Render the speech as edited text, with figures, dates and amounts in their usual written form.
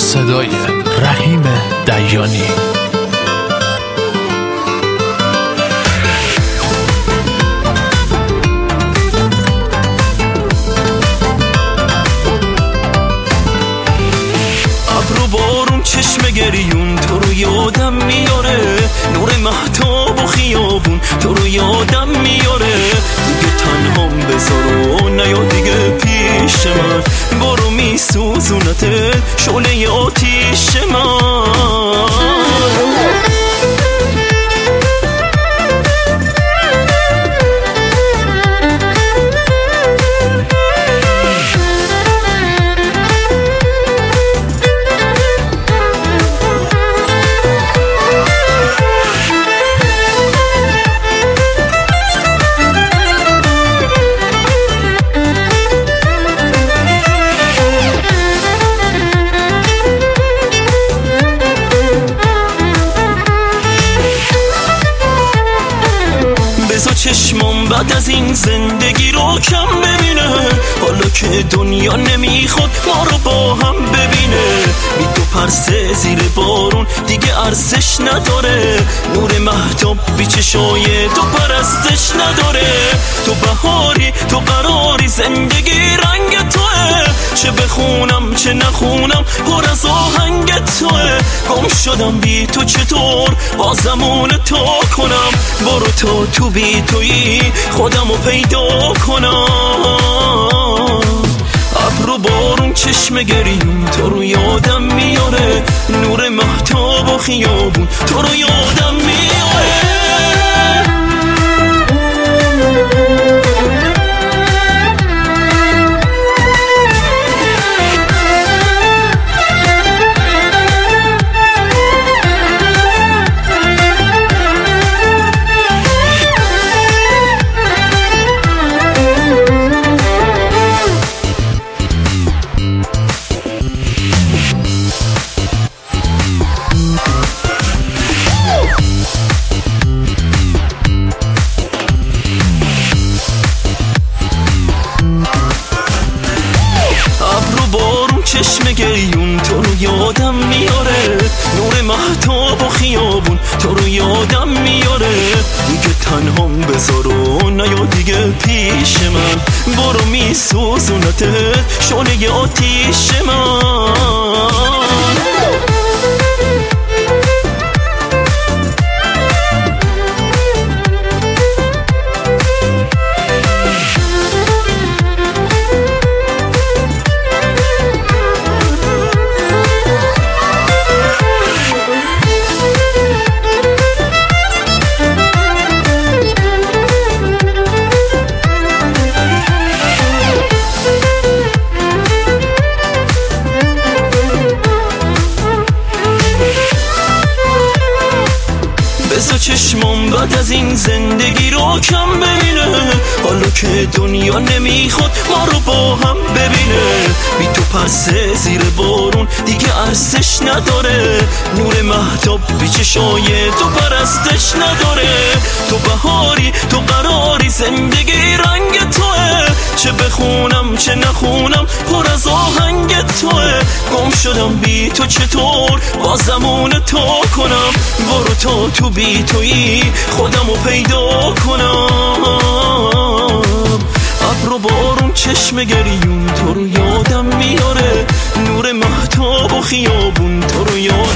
صدای رحیم دیانی. ابر و بارون چشم گریون تو رو یادم میاره، نور مهتاب و خیابون تو رو یادم میاره. دیگه تنهام بذار و نیا دیگه پیش من، برو میسوزونته شعله آتیش من. بذار چشمم بعد از این زندگی رو کم ببینه، حالا که دنیا نمیخواد ما رو با هم ببینه. بی تو پرسه زیر بارون دیگه ارزش نداره، نور مهتاب بی چشای تو پرستش نداره. تو بهاری تو قراری زندگی رنگ توه، چه بخونم چه نخونم پر از آهنگ توه. گم شدم بی تو چطور بازمون تا کنم، برو تا تو بی تویی خودمو پیدا کنم. ابر و بارون چشم گریون تو رو یادم میاره، نور مهتاب و خیابون تو رو یادم میاره. چشم گریون تو رو یادم میاره، نور مهتاب و خیابون تو رو یادم میاره. دیگه تنهام بذار و نیا دیگه پیش من، برو میسوزونته شعله آتیش من. بذار چشمم بعد از این زندگی رو کم ببینه، حالا که دنیا نمیخواد ما رو با هم ببینه. بی تو پرسه زیر بارون دیگه ارزش نداره، نور مهتاب بی چشای تو پرستش نداره. تو بهاری تو قراری زندگی رنگ توه، چه بخونم چه نخونم پر از آهنگ توه. گم شدم بی تو چطور بازمون تا کنم، برو تا تو بی تویی خودمو پیدا کنم. ابر و بارون چشم گریون تو رو یادم میاره، نور مهتاب و خیابون تو رو یادم